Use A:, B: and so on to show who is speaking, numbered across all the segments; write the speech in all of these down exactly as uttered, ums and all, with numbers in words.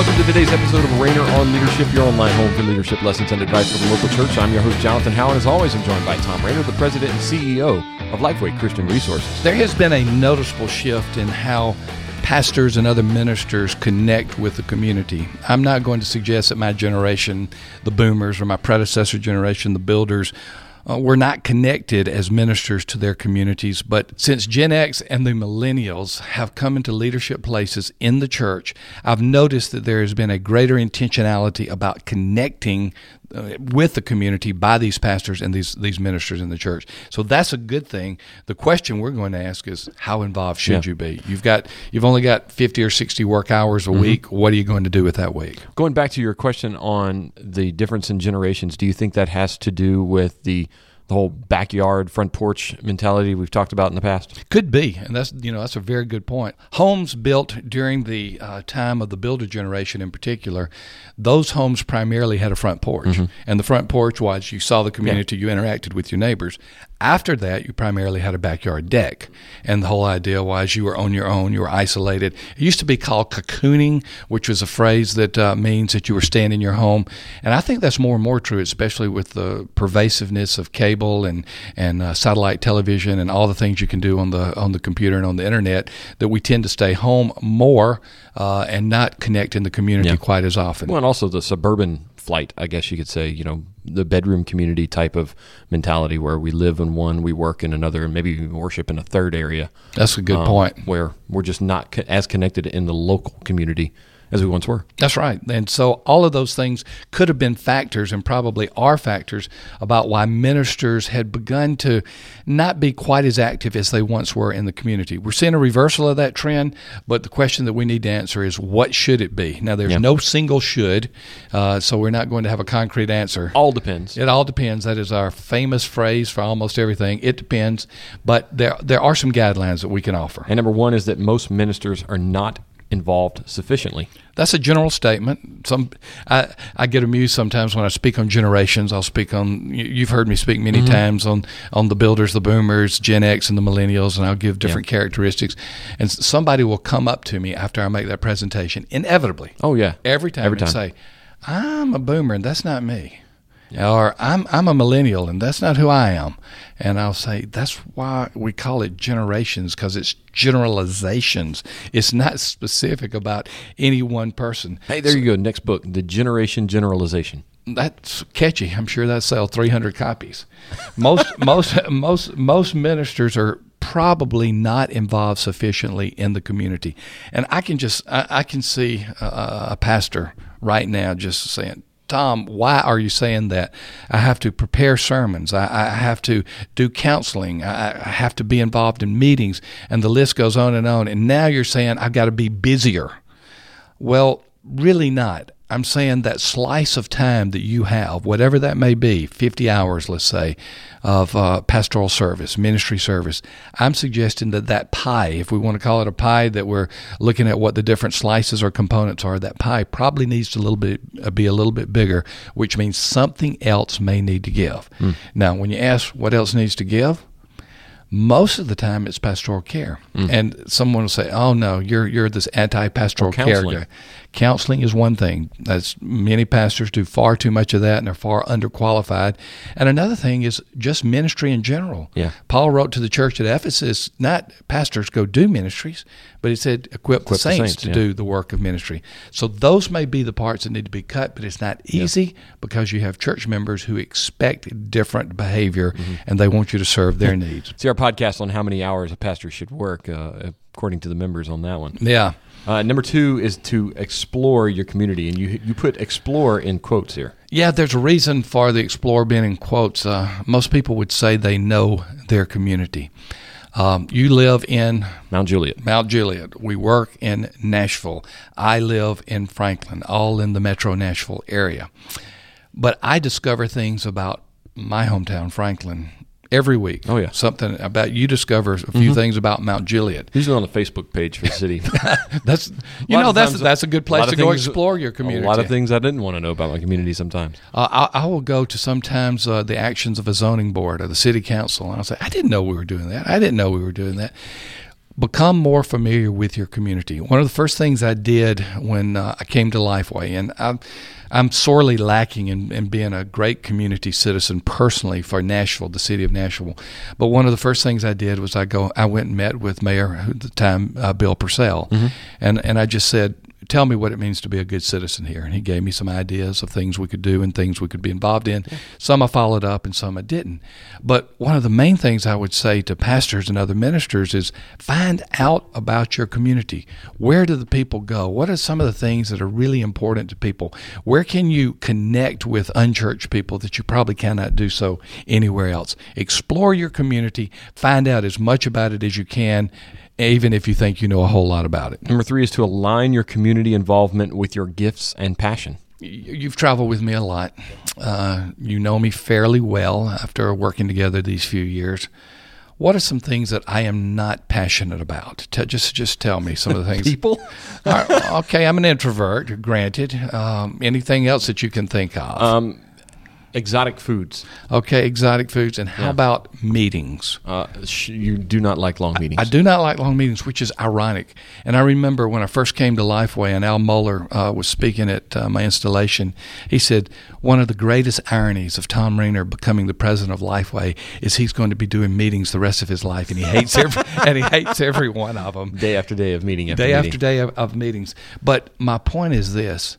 A: welcome to today's episode of Rainer on Leadership, your online home for leadership lessons and advice for the local church. I'm your host, Jonathan Howe, and as always, I'm joined by Tom Rainer, the president and C E O of Lifeway Christian Resources.
B: There has been a noticeable shift in how pastors and other ministers connect with the community. I'm not going to suggest that my generation, the boomers, or my predecessor generation, the builders, Uh, we're not connected as ministers to their communities, but since Gen X and the millennials have come into leadership places in the church, I've noticed that there has been a greater intentionality about connecting uh, with the community by these pastors and these these ministers in the church. So that's a good thing. The question we're going to ask is, how involved should yeah. you be? You've got you've only got fifty or sixty work hours a mm-hmm. week. What are you going to do with that week?
A: Going back to your question on the difference in generations, do you think that has to do with the the whole backyard, front porch mentality we've talked about in the past?
B: Could be, and that's you know that's a very good point. Homes built during the uh, time of the builder generation in particular, those homes primarily had a front porch, mm-hmm. and the front porch was you saw the community, yeah. you interacted with your neighbors. After that, you primarily had a backyard deck, and the whole idea was you were on your own, you were isolated. It used to be called cocooning, which was a phrase that uh, means that you were staying in your home, and I think that's more and more true, especially with the pervasiveness of cable and and uh, satellite television and all the things you can do on the on the computer and on the internet, that we tend to stay home more uh, and not connect in the community yeah. quite as often.
A: Well, and also the suburban flight, I guess you could say, you know, the bedroom community type of mentality where we live in one, we work in another, and maybe even worship in a third area.
B: That's a good um,
A: point. Where we're just not co- as connected in the local community as we once were.
B: That's right. And so all of those things could have been factors, and probably are factors, about why ministers had begun to not be quite as active as they once were in the community. We're seeing a reversal of that trend, but the question that we need to answer is, what should it be? Now, there's yep. no single should, uh, so we're not going to have a concrete answer.
A: All depends.
B: It all depends. That is our famous phrase for almost everything. It depends, but there there are some guidelines that we can offer.
A: And number one is that most ministers are not involved sufficiently.
B: That's a general statement. Some I, I get amused sometimes when I speak on generations. I'll speak on, you've heard me speak many mm-hmm. times on, on the builders, the boomers, Gen X, and the millennials, and I'll give different yeah. characteristics. And somebody will come up to me after I make that presentation, inevitably.
A: Oh, yeah.
B: Every time,
A: Every time.
B: and say, I'm a boomer, and that's not me. Or I'm I'm a millennial, and that's not who I am. And I'll say, that's why we call it generations, because it's generalizations. It's not specific about any one person.
A: Hey, there so, you go. Next book, The Generation Generalization.
B: That's catchy. I'm sure that sell three hundred copies. Most most most most ministers are probably not involved sufficiently in the community. And I can just I, I can see a, a pastor right now just saying, Tom, why are you saying that? I have to prepare sermons. I, I have to do counseling. I, I have to be involved in meetings, and the list goes on and on. And now you're saying I've got to be busier. Well, really not. I'm saying that slice of time that you have, whatever that may be, fifty hours, let's say, of uh, pastoral service, ministry service, I'm suggesting that that pie, if we want to call it a pie, that we're looking at what the different slices or components are, that pie probably needs to a little bit, uh, be a little bit bigger, which means something else may need to give. Mm. Now, when you ask what else needs to give, most of the time it's pastoral care. Mm. And someone will say, oh, no, you're you're this anti-pastoral care guy. Counseling is one thing. That's, many pastors do far too much of that, and they're far underqualified. And another thing is just ministry in general.
A: Yeah.
B: Paul wrote to the church at Ephesus, not pastors go do ministries, but he said equip, equip the saints, the saints to yeah. do the work of ministry. So those may be the parts that need to be cut, but it's not easy yeah. because you have church members who expect different behavior, mm-hmm. and they want you to serve their needs.
A: See our podcast on how many hours a pastor should work, uh, according to the members on that one.
B: Yeah.
A: Uh, number two is to explore your community, and you you put explore in quotes here.
B: Yeah, there's a reason for the explore being in quotes. Uh, most people would say they know their community. Um, you live in
A: Mount Juliet.
B: Mount Juliet. We work in Nashville. I live in Franklin, all in the metro Nashville area. But I discover things about my hometown, Franklin, every week.
A: Oh, yeah.
B: Something about, you discover a few mm-hmm. things about Mount Juliet.
A: Usually on the Facebook page for the city.
B: That's, you know, that's that's a good place a to go things, explore your community.
A: A lot of things I didn't want to know about my community sometimes.
B: Uh, I, I will go to sometimes uh, the actions of a zoning board or the city council, and I'll say, I didn't know we were doing that. I didn't know we were doing that. become more familiar with your community. One of the first things I did when uh, I came to Lifeway, and I'm, I'm sorely lacking in, in being a great community citizen personally for Nashville, the city of Nashville. But one of the first things I did was I go, I went and met with Mayor at the time, uh, Bill Purcell, mm-hmm. and and I just said, tell me what it means to be a good citizen here. And he gave me some ideas of things we could do and things we could be involved in. Yeah. Some I followed up and some I didn't. But one of the main things I would say to pastors and other ministers is find out about your community. Where do the people go? What are some of the things that are really important to people? Where can you connect with unchurched people that you probably cannot do so anywhere else? Explore your community. Find out as much about it as you can, even if you think you know a whole lot about it.
A: Number three is to align your community involvement with your gifts and passion.
B: You've traveled with me a lot. Uh, you know me fairly well after working together these few years. What are some things that I am not passionate about? T- just just tell me some of the things.
A: People?
B: uh, okay, I'm an introvert, granted. Um, anything else that you can think of?
A: Um, Exotic foods.
B: Okay, exotic foods. And how yeah. about meetings?
A: Uh, sh- you do not like long meetings.
B: I, I do not like long meetings, which is ironic. And I remember when I first came to Lifeway and Al Mohler uh, was speaking at uh, my installation, he said, one of the greatest ironies of Tom Rainer becoming the president of Lifeway is he's going to be doing meetings the rest of his life, and he hates every, and he hates every one of them.
A: Day after day of meeting after
B: day
A: meeting.
B: after day of, of meetings. But my point is this.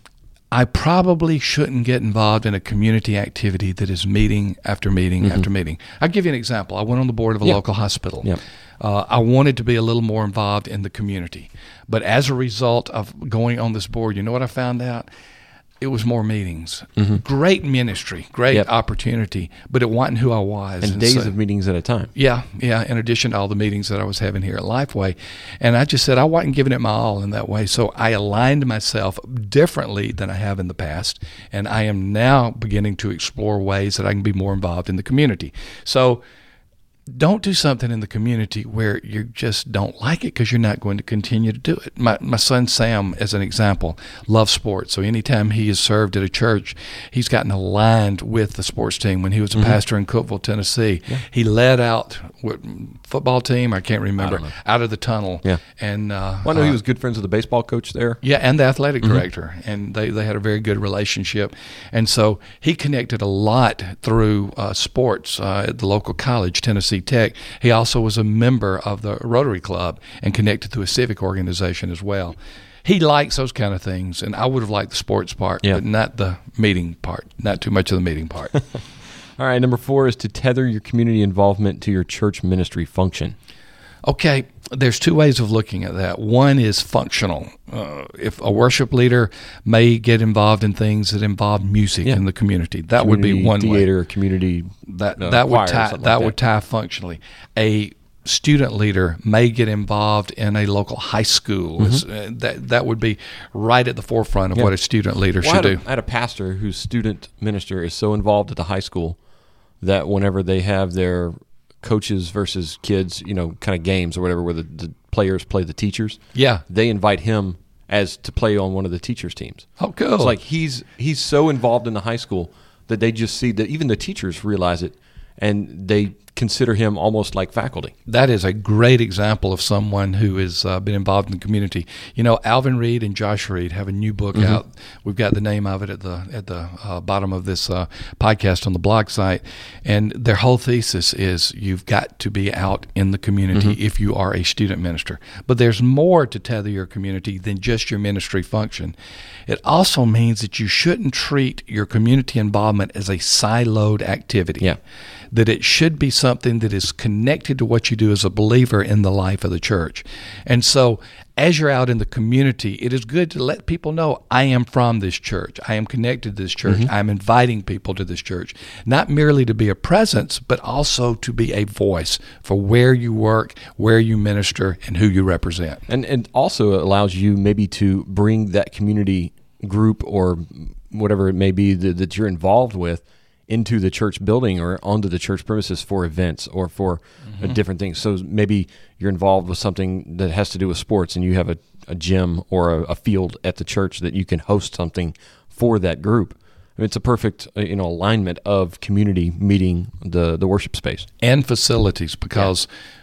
B: I probably shouldn't get involved in a community activity that is meeting after meeting mm-hmm. after meeting. I'll give you an example. I went on the board of a
A: yeah.
B: local hospital.
A: Yeah.
B: Uh, I wanted to be a little more involved in the community. But as a result of going on this board, you know what I found out? It was more meetings. Mm-hmm. Great ministry, great yep. opportunity, but it wasn't who I was.
A: And, and days so, of meetings at a time.
B: Yeah, yeah, in addition to all the meetings that I was having here at Lifeway. And I just said I wasn't giving it my all in that way. So I aligned myself differently than I have in the past. And I am now beginning to explore ways that I can be more involved in the community. So don't do something in the community where you just don't like it because you're not going to continue to do it. My my son Sam, as an example, loves sports. So anytime he has served at a church, he's gotten aligned with the sports team. When he was a mm-hmm. pastor in Cookeville, Tennessee, yeah. he led out what football team, I can't remember, I out of the tunnel.
A: Yeah.
B: And uh,
A: well, I know uh, he was good friends with the baseball coach there.
B: Yeah, and the athletic mm-hmm. director. And they, they had a very good relationship. And so he connected a lot through uh, sports uh, at the local college, Tennessee Tech. He also was a member of the Rotary Club and connected to a civic organization as well. He likes those kind of things, and I would have liked the sports part, yeah. but not the meeting part, not too much of the meeting part.
A: All right, number four is to tether your community involvement to your church ministry function.
B: Okay, there's two ways of looking at that. One is functional. Uh, if a worship leader may get involved in things that involve music yeah. in the community, that
A: community
B: would be one
A: theater,
B: way.
A: community
B: that
A: uh,
B: that
A: choir,
B: would tie that,
A: like that
B: would tie functionally. A student leader may get involved in a local high school. Mm-hmm. Uh, that that would be right at the forefront of yeah. what a student leader
A: well,
B: should
A: I had
B: do.
A: A, I had a pastor whose student minister is so involved at the high school that whenever they have their coaches versus kids, you know, kind of games or whatever, where the, the players play the teachers.
B: Yeah,
A: they invite him as to play on one of the teachers' teams.
B: Oh, cool!
A: It's like he's he's so involved in the high school that they just see that even the teachers realize it, and they consider him almost like faculty.
B: That is a great example of someone who has uh, been involved in the community. You know, Alvin Reed and Josh Reed have a new book mm-hmm. out. We've got the name of it at the at the uh, bottom of this uh, podcast on the blog site. And their whole thesis is you've got to be out in the community mm-hmm. if you are a student minister. But there's more to tether your community than just your ministry function. It also means that you shouldn't treat your community involvement as a siloed activity.
A: Yeah.
B: That it should be something that is connected to what you do as a believer in the life of the church. And so as you're out in the community, it is good to let people know, I am from this church. I am connected to this church. Mm-hmm. I'm inviting people to this church, not merely to be a presence, but also to be a voice for where you work, where you minister, and who you represent.
A: And it also allows you maybe to bring that community group or whatever it may be that, that you're involved with into the church building or onto the church premises for events or for mm-hmm. uh, different things. So maybe you're involved with something that has to do with sports and you have a, a gym or a, a field at the church that you can host something for that group. I mean, it's a perfect uh, you know alignment of community meeting the, the worship space.
B: And facilities, because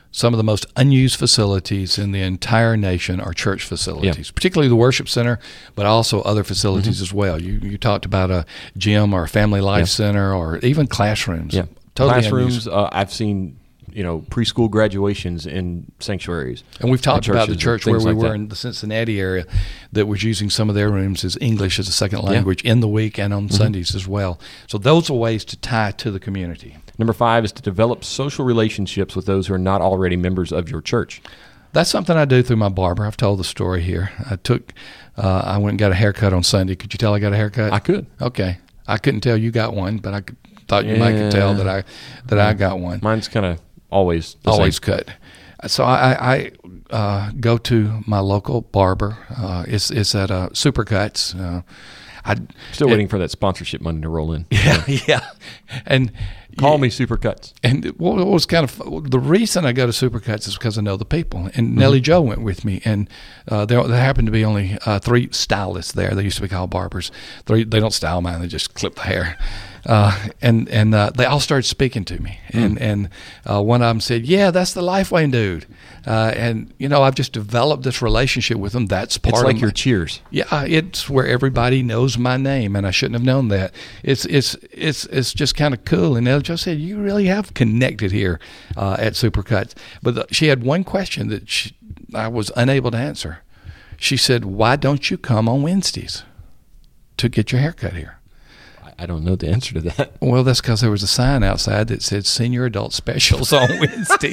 B: some of the most unused facilities in the entire nation are church facilities,
A: yeah.
B: particularly the worship center, but also other facilities mm-hmm. as well. You you talked about a gym or a family life yeah. center or even classrooms.
A: Yeah,
B: totally
A: classrooms. Uh, I've seen you know preschool graduations in sanctuaries,
B: and we've talked about the church where we
A: like
B: were
A: that.
B: in the Cincinnati area that was using some of their rooms as English as a second language yeah. in the week and on mm-hmm. Sundays as well. So those are ways to tie to the community.
A: Number five is to develop social relationships with those who are not already members of your church.
B: That's something I do through my barber. I've told the story here. I took, uh, I went and got a haircut on Sunday. Could you tell I got a haircut?
A: I could.
B: Okay. I couldn't tell you got one, but I could, thought you yeah. might could tell that I that yeah. I got one.
A: Mine's kind of always the
B: always
A: same.
B: cut. So I, I uh, go to my local barber. Uh, it's it's at uh, Supercuts. Uh, I
A: still
B: it,
A: waiting for that sponsorship money to roll in.
B: Yeah, yeah, yeah. and.
A: Call me Supercuts.
B: And what was kind of the reason I go to Supercuts is because I know the people. And mm-hmm. Nellie Jo went with me, and uh, there, there happened to be only uh, three stylists there. They used to be called barbers. Three, they don't style mine; they just clip the hair. Uh, and and uh, they all started speaking to me, mm. and and uh, one of them said, "Yeah, that's the Lifeway dude." Uh, and you know, I've just developed this relationship with them. That's part
A: it's
B: of
A: like
B: my,
A: your Cheers.
B: Yeah, it's where everybody knows my name, and I shouldn't have known that. It's it's it's it's just kind of cool. And Nellie Jo said, "You really have connected here uh, at Supercuts." But the, she had one question that she, I was unable to answer. She said, "Why don't you come on Wednesdays to get your hair cut here?"
A: I don't know the answer to that.
B: Well, that's because there was a sign outside that said senior adult specials on Wednesday.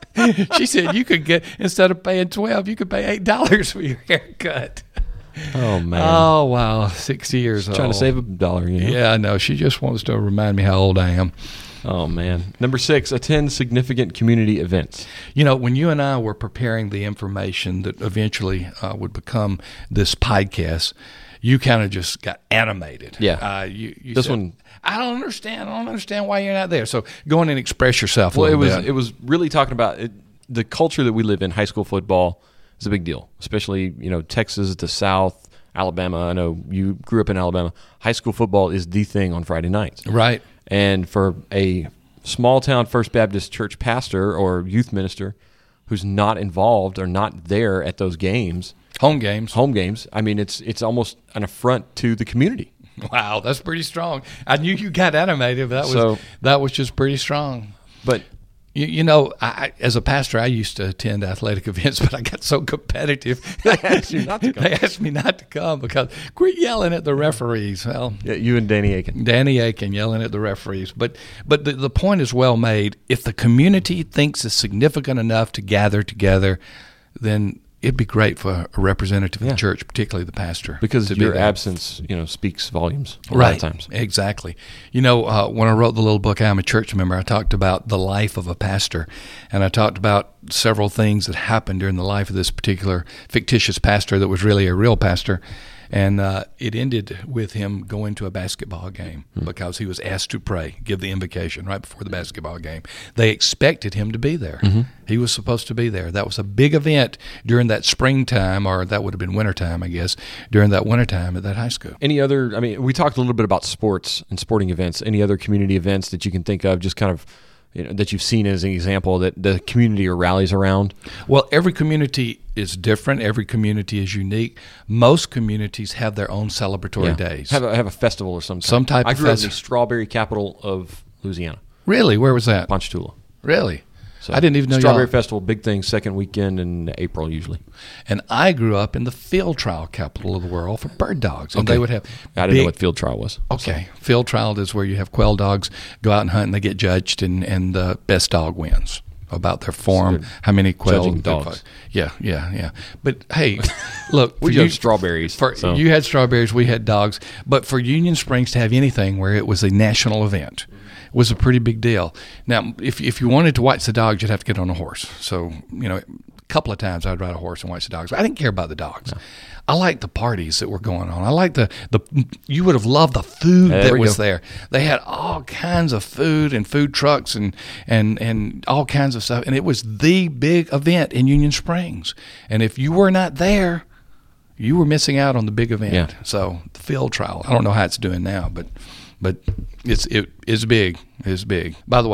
B: She said you could get, instead of paying twelve, you could pay eight dollars for your haircut.
A: Oh, man.
B: Oh, wow. Six years old.
A: Trying to save a dollar, you know?
B: Yeah, I know. She just wants to remind me how old I am.
A: Oh, man. Number six, attend significant community events.
B: You know, when you and I were preparing the information that eventually uh, would become this podcast, you kind of just got animated.
A: Yeah.
B: Uh, you, you
A: this
B: said,
A: one,
B: I don't understand. I don't understand why you're not there. So go on and express yourself a
A: well,
B: little
A: it was,
B: bit.
A: It was really talking about it, the culture that we live in. High school football is a big deal, especially, you know, Texas, the South, Alabama. I know you grew up in Alabama. High school football is the thing on Friday nights.
B: Right.
A: And for a small-town First Baptist church pastor or youth minister who's not involved or not there at those games,
B: home games,
A: home games, I mean, it's it's almost an affront to the community.
B: Wow, that's pretty strong. I knew you got animated. But that was
A: so,
B: that was just pretty strong.
A: But
B: you, you know, I, as a pastor, I used to attend athletic events, but I got so competitive.
A: They asked you not to come.
B: They asked me not to come because quit yelling at the referees. Well,
A: yeah, you and Danny Aiken.
B: Danny Aiken yelling at the referees. But but the, the point is well made. If the community thinks it's significant enough to gather together, then it'd be great for a representative of
A: yeah.
B: the church, particularly the pastor.
A: Because
B: to
A: your
B: be
A: absence, you know, speaks volumes a
B: right.
A: lot of times.
B: Exactly. You know, uh, when I wrote the little book, I'm a Church Member, I talked about the life of a pastor. And I talked about several things that happened during the life of this particular fictitious pastor that was really a real pastor. And uh, it ended with him going to a basketball game mm-hmm. because he was asked to pray, give the invocation right before the basketball game. They expected him to be there. Mm-hmm. He was supposed to be there. That was a big event during that springtime, or that would have been wintertime, I guess, during that wintertime at that high school.
A: Any other, I mean, we talked a little bit about sports and sporting events. Any other community events that you can think of, just kind of, you know, that you've seen as an example that the community or rallies around?
B: Well, every community is different. Every community is unique. Most communities have their own celebratory
A: yeah.
B: days.
A: Have a, have a festival or some kind.
B: Some type
A: I
B: of
A: grew
B: festival.
A: up in the strawberry capital of Louisiana.
B: Really? Where was that?
A: Ponchatoula.
B: Really?
A: So
B: I didn't even know
A: Strawberry
B: y'all.
A: Festival, big thing, second weekend in April usually.
B: And I grew up in the field trial capital of the world for bird dogs. And
A: okay.
B: they would have
A: I didn't
B: big,
A: know what field trial was.
B: Okay. So. Field trial is where you have quail dogs go out and hunt and they get judged, and, and the best dog wins. About their form,
A: so
B: how many quail
A: dogs.
B: Yeah, yeah, yeah. But hey, look,
A: we had strawberries.
B: For,
A: so.
B: You had strawberries, we had dogs. But for Union Springs to have anything where it was a national event was a pretty big deal. Now, if if you wanted to watch the dogs, you'd have to get on a horse. So, you know, a couple of times I'd ride a horse and watch the dogs. But I didn't care about the dogs. No. I liked the parties that were going on. I liked the, the you would have loved the food there that was go. there. They had all kinds of food and food trucks and, and, and all kinds of stuff. And it was the big event in Union Springs. And if you were not there, you were missing out on the big event.
A: Yeah.
B: So the field trial, I don't know how it's doing now, but but it's it is big. It's big. By the way,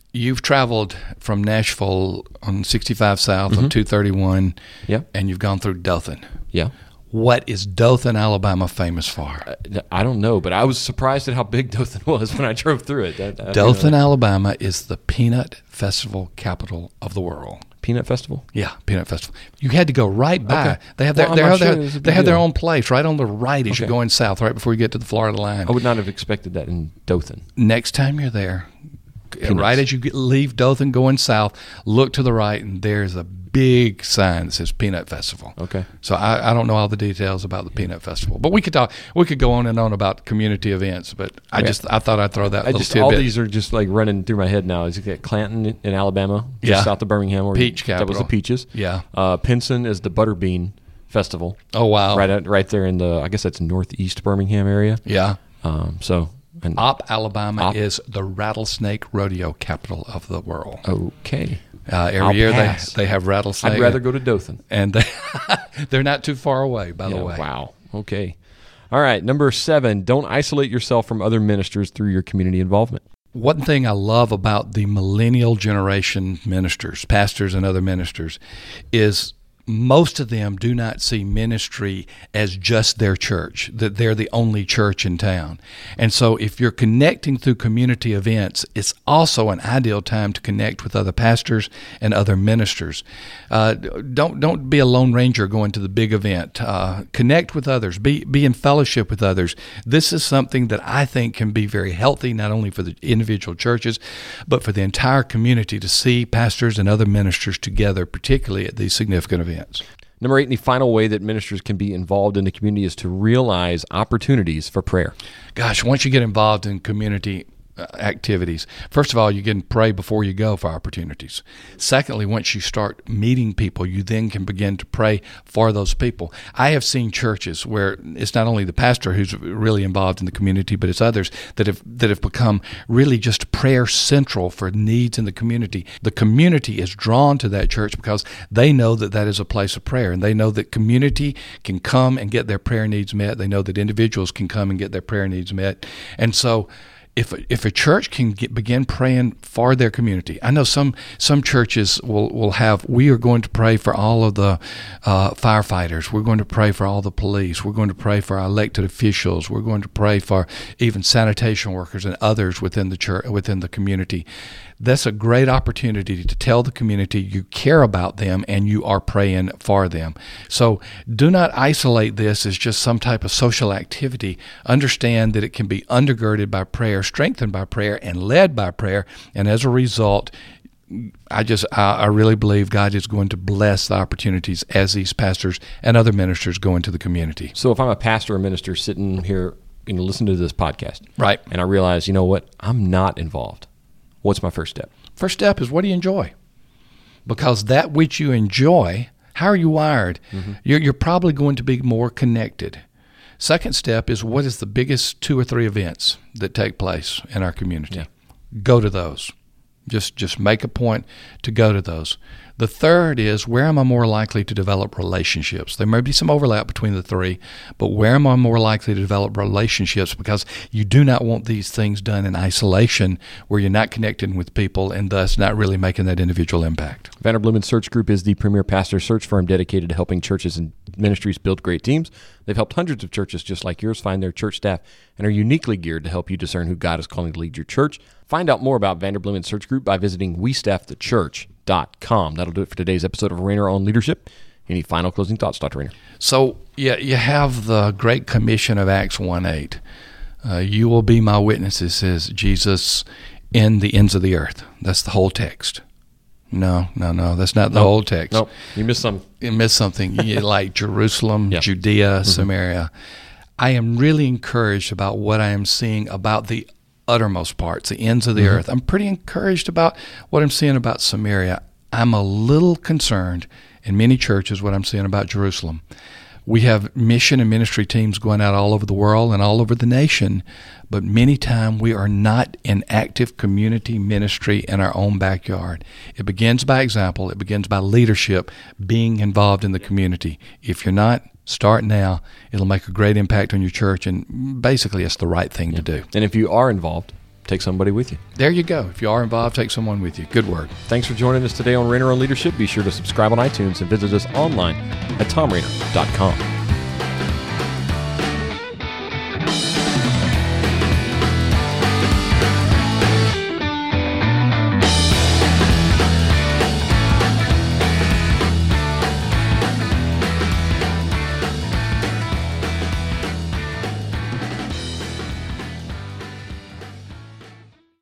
B: You've traveled from Nashville on sixty-five South
A: Mm-hmm.
B: on two thirty-one,
A: Yeah.
B: and you've gone through Dothan.
A: Yeah.
B: What is Dothan, Alabama famous for?
A: Uh, I don't know, but I was surprised at how big Dothan was when I drove through it. That, I
B: Dothan,
A: know that.
B: Alabama is the peanut festival capital of the world.
A: Peanut Festival?
B: Yeah, peanut festival. You had to go right by.
A: Okay.
B: They have their,
A: Well, I'm
B: they
A: not
B: have
A: sure
B: their,
A: there's a big
B: they have their
A: deal.
B: own place right on the right as
A: Okay.
B: you're going south, right before you get to the Florida line.
A: I would not have expected that in Dothan.
B: Next time you're there,
A: Peanuts.
B: right as you get, leave Dothan going south, look to the right, and there's a big sign that says Peanut Festival.
A: Okay.
B: So I, I don't know all the details about the Peanut Festival, but we could talk. We could go on and on about community events, but I
A: Okay.
B: just I thought I'd throw that
A: I
B: little
A: just
B: tidbit.
A: all these are just like running through my head now. Is it got Clanton in Alabama, just
B: Yeah.
A: south of Birmingham, where
B: Peach
A: that was the
B: capital.
A: peaches.
B: Yeah.
A: Uh, Pinson is the Butterbean Festival,
B: Oh wow.
A: right at, right there in the I guess that's northeast Birmingham area.
B: Yeah.
A: Um, so and
B: Opp, Alabama
A: Opp.
B: is the rattlesnake rodeo capital of the world.
A: okay,
B: Uh, every
A: I'll
B: year they
A: pass.
B: they have rattlesnake.
A: I'd rather go to Dothan.
B: and they they're not too far away. By
A: Yeah,
B: the way,
A: wow. Okay. All right. Number seven. Don't isolate yourself from other ministers through your community involvement.
B: One thing I love about the millennial generation ministers, pastors and other ministers, is most of them do not see ministry as just their church, that they're the only church in town. And so if you're connecting through community events, it's also an ideal time to connect with other pastors and other ministers. Uh, don't don't be a lone ranger going to the big event. Uh, connect with others. Be, be in fellowship with others. This is something that I think can be very healthy, not only for the individual churches, but for the entire community to see pastors and other ministers together, particularly at these significant events.
A: Number eight, and the final way that ministers can be involved in the community is to realize opportunities for prayer.
B: Gosh, once you get involved in community uh, activities, first of all, you can pray before you go for opportunities. Secondly, once you start meeting people, you then can begin to pray for those people. I have seen churches where it's not only the pastor who's really involved in the community, but it's others that have that have become really just prayer central for needs in the community. The community is drawn to that church because they know that that is a place of prayer, and they know that community can come and get their prayer needs met. They know that individuals can come and get their prayer needs met. And so If if a church can get, begin praying for their community, I know some some churches will, will have, we are going to pray for all of the uh, firefighters. We're going to pray for all the police. We're going to pray for our elected officials. We're going to pray for even sanitation workers and others within the church, within the community. That's a great opportunity to tell the community you care about them and you are praying for them. So do not isolate this as just some type of social activity. Understand that it can be undergirded by prayer, strengthened by prayer, and led by prayer. And as a result, I just I, I really believe God is going to bless the opportunities as these pastors and other ministers go into the community.
A: So if I'm a pastor or minister sitting here, you know, listening to this podcast,
B: Right.
A: and I realize, you know what, I'm not involved. What's my first step?
B: First step is, what do you enjoy? Because that which you enjoy, how are you wired? Mm-hmm. You're, you're probably going to be more connected. Second step is, what is the biggest two or three events that take place in our community?
A: Yeah.
B: Go to those. Just just make a point to go to those. The third is, where am I more likely to develop relationships? There may be some overlap between the three, but where am I more likely to develop relationships? Because you do not want these things done in isolation where you're not connecting with people and thus not really making that individual impact.
A: Vanderbloemen Search Group is the premier pastor search firm dedicated to helping churches and ministries build great teams. They've helped hundreds of churches just like yours find their church staff and are uniquely geared to help you discern who God is calling to lead your church. Find out more about Vanderbloemen Search Group by visiting we staff the church dot com. That'll do it for today's episode of Rainer on Leadership. Any final closing thoughts, Doctor Rainer?
B: So yeah, you have the Great Commission of Acts one eight. Uh, you will be my witnesses, says Jesus, in the ends of the earth. That's the whole text. No, no, no. That's not the
A: nope.
B: whole text.
A: Nope. You missed some.
B: You missed something. You, like Jerusalem,
A: yeah.
B: Judea,
A: mm-hmm.
B: Samaria. I am really encouraged about what I am seeing about the uttermost parts, the ends of the mm-hmm. earth. I'm pretty encouraged about what I'm seeing about Samaria. I'm a little concerned in many churches what I'm seeing about Jerusalem. We have mission and ministry teams going out all over the world and all over the nation, but many times we are not in active community ministry in our own backyard. It begins by example. It begins by leadership, being involved in the community. If you're not, start now. It'll make a great impact on your church, and basically it's the right thing
A: yeah.
B: to do.
A: And if you are involved, take somebody with you.
B: There you go. If you are involved, take someone with you. Good word.
A: Thanks for joining us today on Rainer on Leadership. Be sure to subscribe on iTunes and visit us online at tom rainer dot com.